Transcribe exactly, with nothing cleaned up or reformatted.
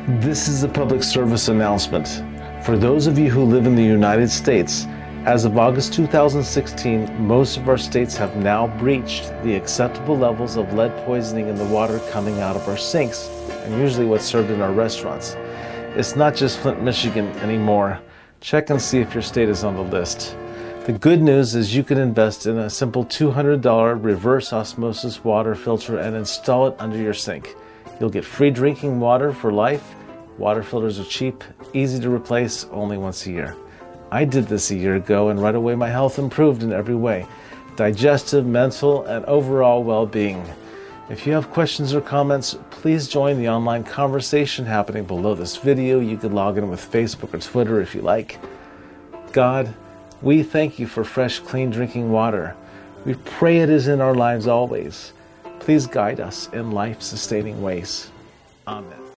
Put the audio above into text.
This is a public service announcement. For those of you who live in the United States, as of August two thousand sixteen, most of our states have now breached the acceptable levels of lead poisoning in the water coming out of our sinks, and usually what's served in our restaurants. It's not just Flint, Michigan anymore. Check and see if your state is on the list. The good news is you can invest in a simple two hundred dollar reverse osmosis water filter and install it under your sink. You'll get free drinking water for life. Water filters are cheap, easy to replace, only once a year. I did this a year ago, and right away my health improved in every way. Digestive, mental, and overall well-being. If you have questions or comments, please join the online conversation happening below this video. You can log in with Facebook or Twitter if you like. God, we thank you for fresh, clean drinking water. We pray it is in our lives always. Please guide us in life-sustaining ways. Amen.